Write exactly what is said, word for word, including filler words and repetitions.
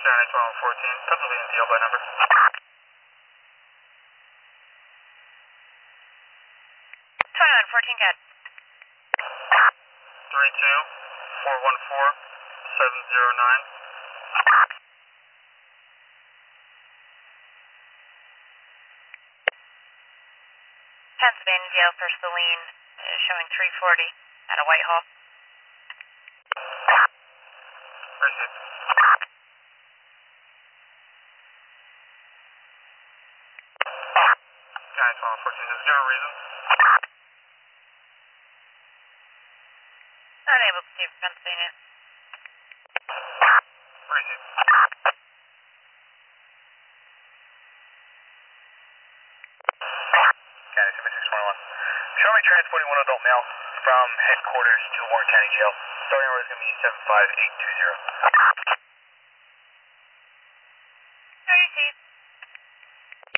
County twelve fourteen, Pennsylvania D L by number. twenty-one fourteen, get. three two four one four seven zero nine. Pennsylvania D L for Celine, uh, showing three forty at a Whitehall. Received. County twelve fourteen, is there a reason? Unable to see for Pennsylvania. Received. County seven six one one. Show me transporting one adult male from headquarters to Warren County Jail. Starting order is going to be seven five eight two zero. Received.